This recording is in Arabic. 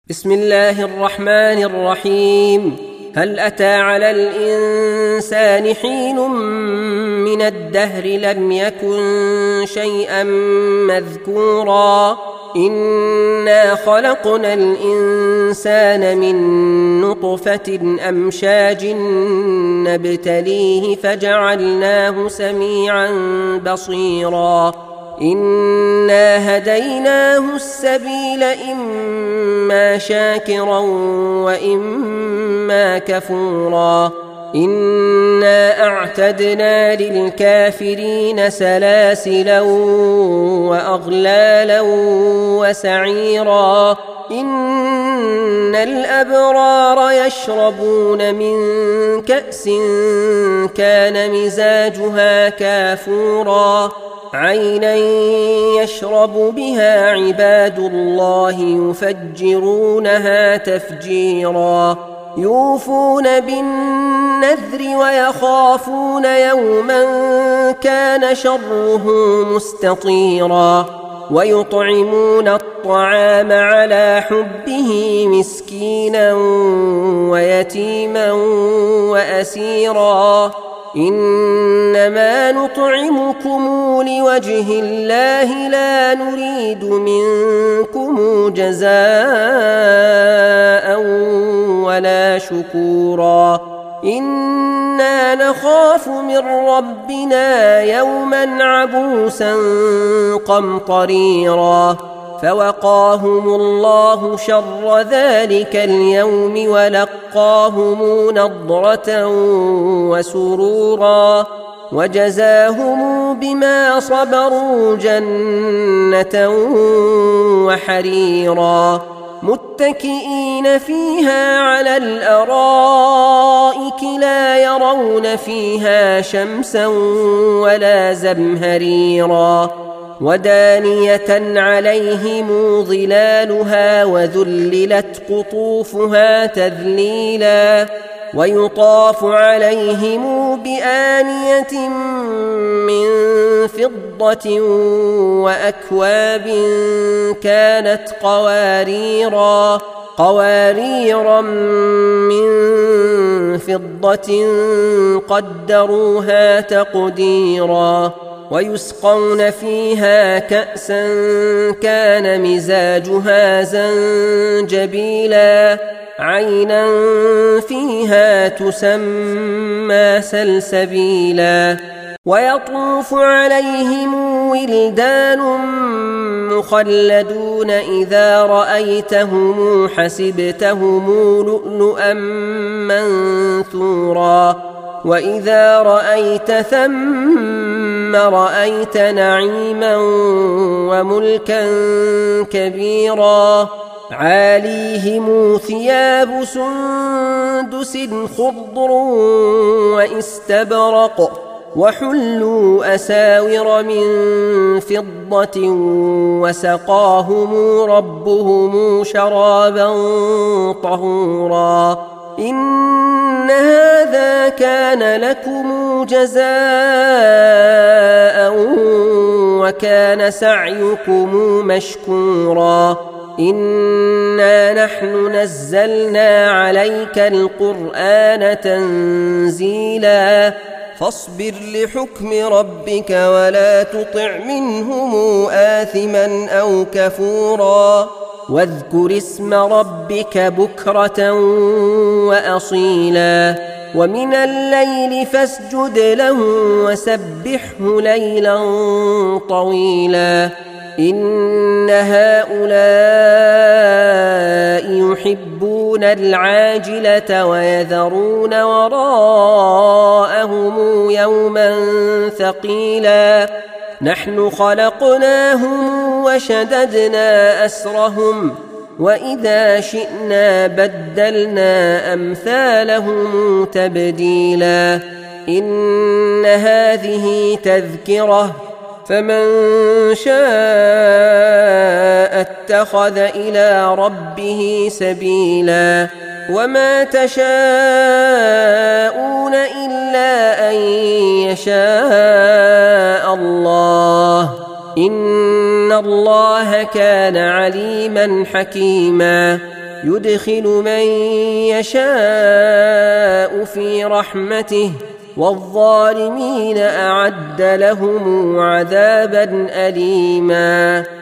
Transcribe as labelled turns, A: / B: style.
A: بسم الله الرحمن الرحيم. هل أتى على الإنسان حين من الدهر لم يكن شيئا مذكورا إنا خلقنا الإنسان من نطفة أمشاج نبتليه فجعلناه سميعا بصيرا إنا هديناه السبيل إما شاكرا وإما كفورا إنا أعتدنا للكافرين سلاسلا وأغلالا وسعيرا إن الأبرار يشربون من كأس كان مزاجها كافورا عينا يشرب بها عباد الله يفجرونها تفجيرا يوفون بالنذر ويخافون يوما كان شره مستطيرا ويطعمون الطعام على حبه مسكينا ويتيما وأسيرا إنما نطعمكم لوجه الله لا نريد منكم جزاء ولا شكورا إنا نخاف من ربنا يوما عبوسا قمطريرا فوقاهم الله شر ذلك اليوم ولقاهم نضرة وسرورا وجزاهم بما صبروا جنة وحريرا متكئين فيها على الأرائك لا يرون فيها شمسا ولا زمهريرا ودانية عليهم ظلالها وذللت قطوفها تذليلا ويطاف عليهم بآنية من فضة وأكواب كانت قواريرا من فضة قدروها تقديرا ويسقون فيها كأسا كان مزاجها زنجبيلا عينا فيها تسمى سلسبيلا ويطوف عليهم ولدان مخلدون إذا رأيتهم حسبتهم لؤلؤا منثورا وإذا رأيت ثم رأيت نعيما وملكا كبيرا عاليهم ثياب سندس خضر واستبرق وحلوا أساور من فضة وسقاهم ربهم شرابا طهورا إن هذا كان لكم جزاء وكان سعيكم مشكورا إنا نحن نزلنا عليك القرآن تنزيلا فاصبر لحكم ربك ولا تطع منهم آثما أو كفورا واذكر اسم ربك بكرة وأصيلا ومن الليل فاسجد له وسبحه ليلا طويلا إن هؤلاء يحبون العاجلة ويذرون وراءهم يوما ثقيلا نحن خلقناهم وشددنا أسرهم وإذا شئنا بدلنا أمثالهم تبديلا إن هذه تذكرة فمن شاء اتخذ إلى ربه سبيلا وما تشاءون إلا أن يشاء الله إن الله كان عليما حكيما يدخل من يشاء في رحمته والظالمين أعد لهم عذابا أليما